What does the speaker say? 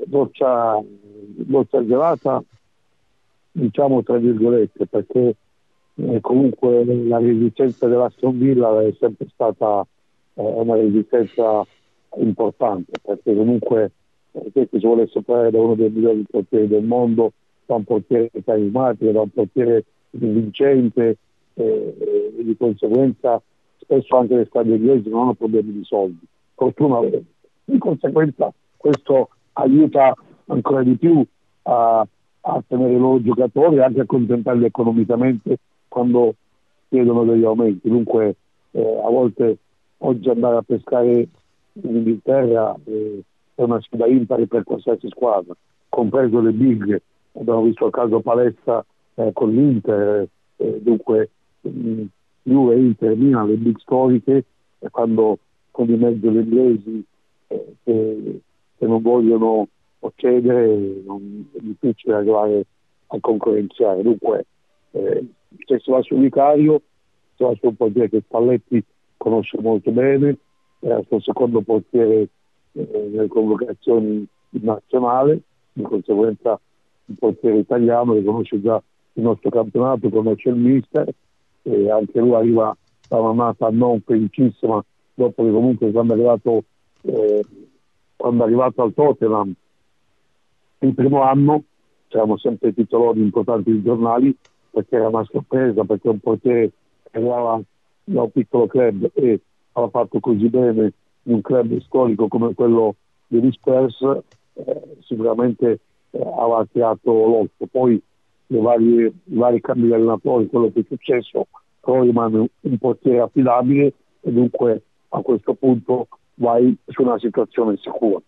doccia, doccia gelata, diciamo tra virgolette, perché comunque la resistenza dell'Aston Villa è sempre stata una resistenza importante, perché comunque se si volesse fare da uno dei migliori portieri del mondo, da un portiere carismatico, da un portiere vincente, e di conseguenza spesso anche le squadre inglesi non hanno problemi di soldi, fortunatamente. Di conseguenza questo aiuta ancora di più a tenere i loro giocatori e anche a contentarli economicamente quando chiedono degli aumenti. Dunque a volte oggi andare a pescare in Inghilterra è una sfida impari per qualsiasi squadra, compreso le big. Abbiamo visto il caso Palestra con l'Inter, dunque Juve, Inter, Milan, le big storiche, quando con i mezzi inglesi che non vogliono cedere, è difficile arrivare a concorrenziare. Dunque se si va su Vicario, si va su un portiere che Spalletti conosce molto bene, è il suo secondo portiere nelle convocazioni in nazionale, di conseguenza un portiere italiano che conosce già il nostro campionato, conosce il mister, e anche lui arriva da un'annata non felicissima, dopo che comunque quando è arrivato al Tottenham il primo anno c'erano sempre titoloni importanti dei giornali, perché era una sorpresa, perché un portiere che arrivava da un piccolo club e aveva fatto così bene in un club storico come quello degli Spurs, sicuramente aveva attirato l'occhio. Poi i vari cambi di allenatori, quello che è successo, però rimane un portiere affidabile e dunque a questo punto vai su una situazione sicura.